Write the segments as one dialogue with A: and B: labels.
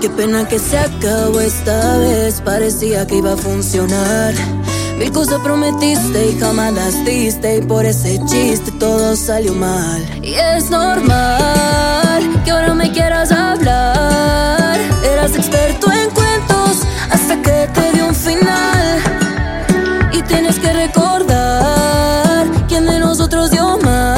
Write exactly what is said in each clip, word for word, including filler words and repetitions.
A: Qué pena que se acabó esta vez, parecía que iba a funcionar. Mil cosas prometiste y jamás las diste, y por ese chiste todo salió mal. Y es normal que ahora me quieras hablar. Eras experto en cuentos hasta que te dio un final. Y tienes que recordar quién de nosotros dio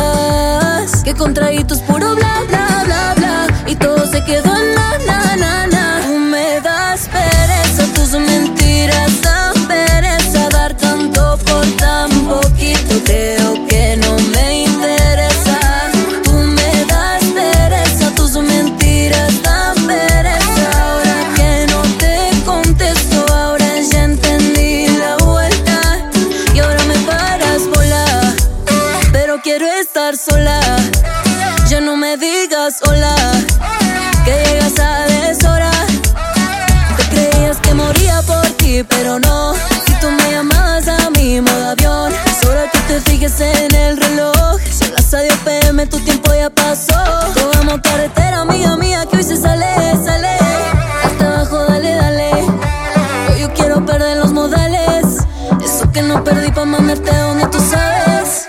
A: más. Que contraítos puro bla bla bla bla, y todo se quedó en na na na na. Tú me das pereza, tus mentiras dan pereza. Dar tanto por tan poquito, creo que no me interesa. Tú me das pereza, tus mentiras dan pereza. Ahora que no te contesto, ahora ya entendí la vuelta. Y ahora me paras bola, pero quiero estar sola. Ya no me digas hola, que llegas a deshora. Te creías que moría por ti, pero no. Si tú me llamas a mi modo avión, es hora que te fijes en el reloj. Son las adiós P M, tu tiempo ya pasó. Cogamos carretera, amiga mía, que hoy se sale, sale. Hasta abajo, dale, dale. Hoy yo quiero perder los modales, eso que no perdí pa' mandarte donde tú sabes.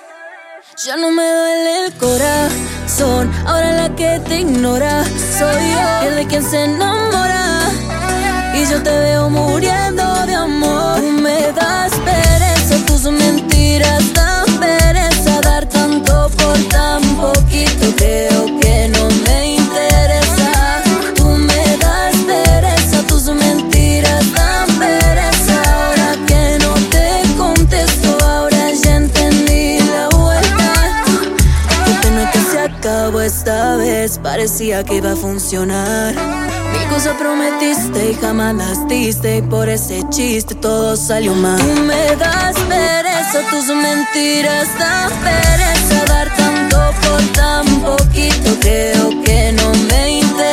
A: Ya no me duele el corazón, ahora la que te ignora soy yo, el de quien se enamora. Y yo te veo muriendo de amor. Tú me das pereza, tus mentiras dan pereza. Dar tanto por tan poquito, creo que no me interesa. Tú me das pereza, tus mentiras dan pereza. Ahora que no te contesto, ahora ya entendí la vuelta. Qué pena que se acabó esta vez, parecía que iba a funcionar. Mil cosas prometiste y jamás las diste, y por ese chiste todo salió mal. Tú me das pereza, tus mentiras dan pereza. Dar tanto por tan poquito, creo que no me interesa.